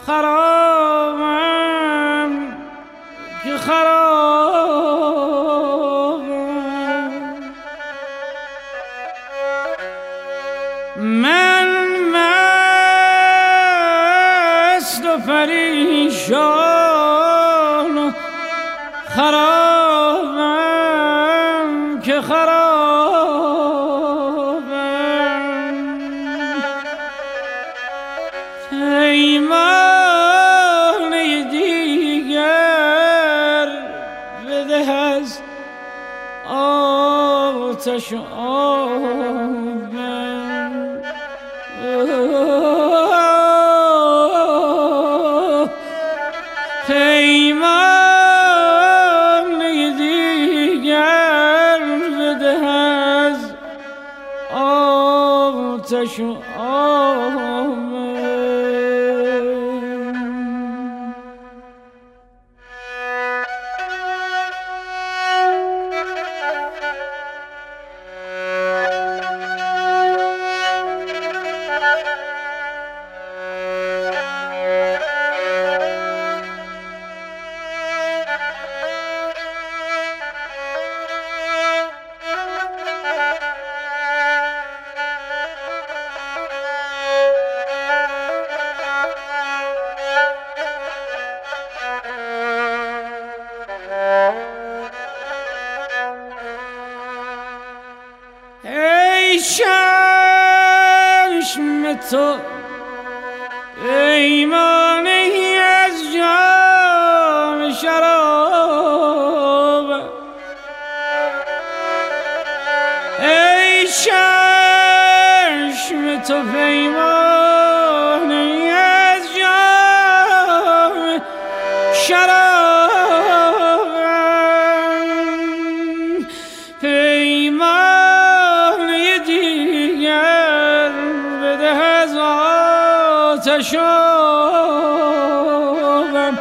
خرابم که خرابم، من مست و پریشان، خرابم که خرابم، پیمانه دیگر بده از آتش و آبم، پیمانه دیگر بده از آتش و آبم. ای چشم تو پیمانه‌ای از جام شراب، ای چشم تو پیمانه‌ای از جام شراب، پیمانه دیگر بده از آتش و آبم.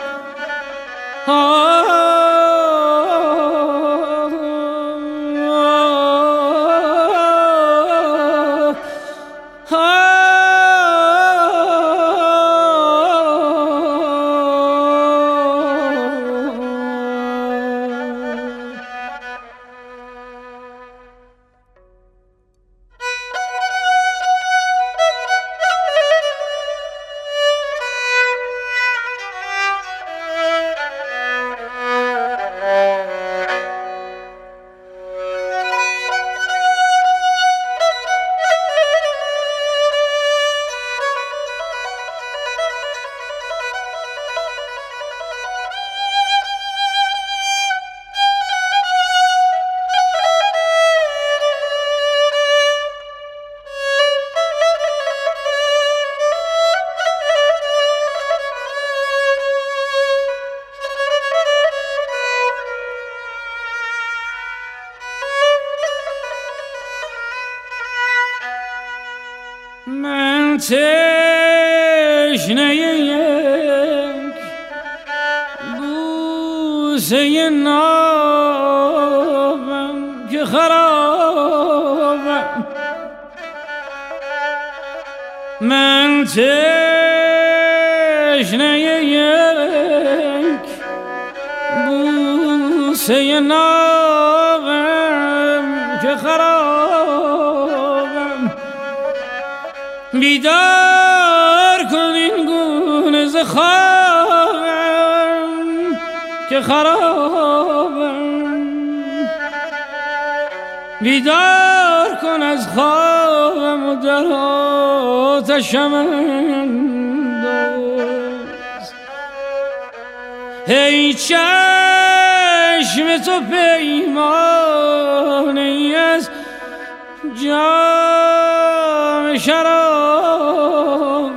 من تشنه یک بوسه نابم که خرابم، من تشنه یک بوسه نابم که خرابم، بیدار کن این گونه ز خوابم که خرابم، بیدار کن از خوابم و در آتشم انداز. ای چشم تو پیمانه ای از جام شراب،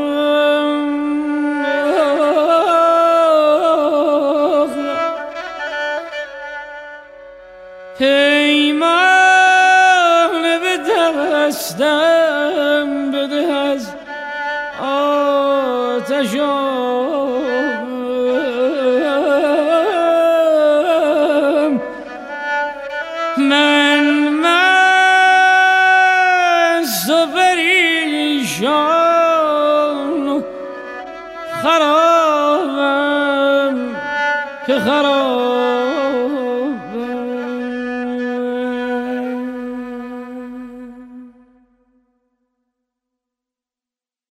پیمانه به دستم بده از آتش و آبم. من مست و پریشان خرابم که خراب